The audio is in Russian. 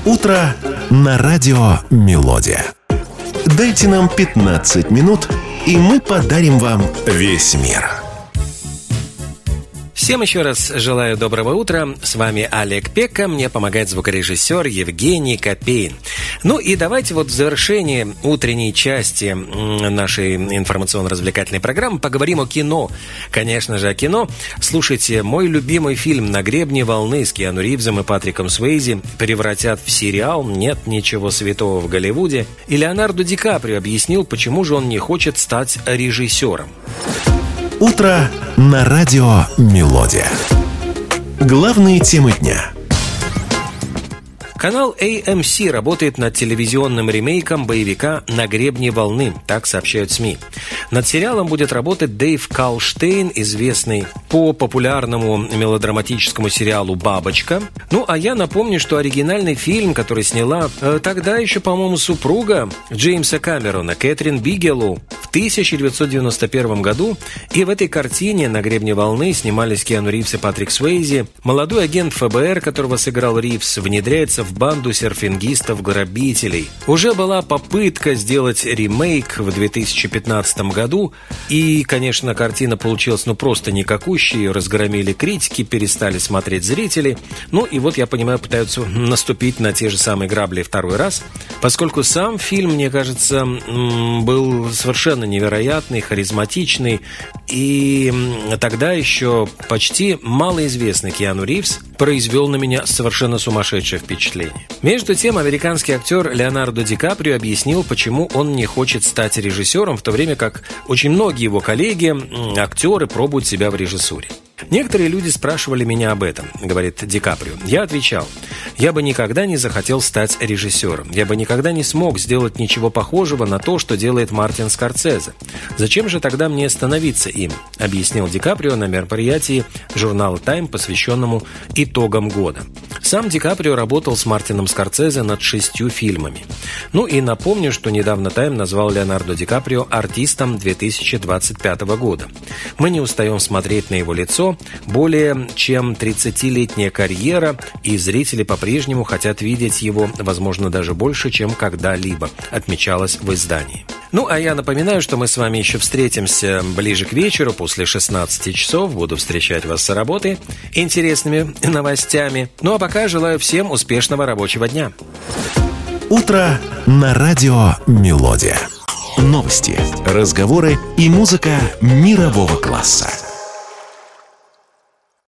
Утро на радио «Мелодия». Дайте нам 15 минут, и мы подарим вам весь мир. Всем еще раз желаю доброго утра. С вами Олег Пекка. Мне помогает звукорежиссер Евгений Копейн. Ну и давайте вот в завершении утренней части нашей информационно-развлекательной программы поговорим о кино. Конечно же, о кино. Слушайте, мой любимый фильм «На гребне волны» с Киану Ривзом и Патриком Суэйзи превратят в сериал «Нет ничего святого в Голливуде». И Леонардо Ди Каприо объяснил, почему же он не хочет стать режиссером. Утро на радио «Мелодия». Главные темы дня. Канал AMC работает над телевизионным ремейком боевика «На гребне волны», так сообщают СМИ. Над сериалом будет работать Дэйв Калштейн, известный по популярному мелодраматическому сериалу «Бабочка». Ну, а я напомню, что оригинальный фильм, который сняла тогда еще, по-моему, супруга Джеймса Кэмерона, Кэтрин Бигелоу, в 1991 году. И в этой картине «На гребне волны» снимались Киану Ривз и Патрик Суэйзи. Молодой агент ФБР, которого сыграл Ривз, внедряется в банду серфингистов-грабителей. Уже была попытка сделать ремейк в 2015 году, и, конечно, картина получилась просто никакущей, разгромили критики, перестали смотреть зрители. Ну и вот, я понимаю, пытаются наступить на те же самые грабли второй раз, поскольку сам фильм, мне кажется, был совершенно невероятный, харизматичный, и тогда еще почти малоизвестный Киану Ривз произвел на меня совершенно сумасшедшее впечатление. Между тем, американский актер Леонардо Ди Каприо объяснил, почему он не хочет стать режиссером, в то время как очень многие его коллеги, актеры, пробуют себя в режиссуре. Некоторые люди спрашивали меня об этом, говорит Ди Каприо. Я отвечал: я бы никогда не захотел стать режиссером. Я бы никогда не смог сделать ничего похожего на то, что делает Мартин Скорсезе. Зачем же тогда мне становиться им? Объяснил Ди Каприо на мероприятии журнала Time, посвященному итогам года. Сам Ди Каприо работал с Мартином Скорсезе над 6 фильмами. Ну и напомню, что недавно Time назвал Леонардо Ди Каприо артистом 2025 года. Мы не устаем смотреть на его лицо. Более чем 30-летняя карьера, и зрители по-прежнему хотят видеть его, возможно, даже больше, чем когда-либо, отмечалось в издании. Ну, а я напоминаю, что мы с вами еще встретимся ближе к вечеру, после 16 часов. Буду встречать вас с работы интересными новостями. Ну, а пока желаю всем успешного рабочего дня. Утро на радио «Мелодия». Новости, разговоры и музыка мирового класса.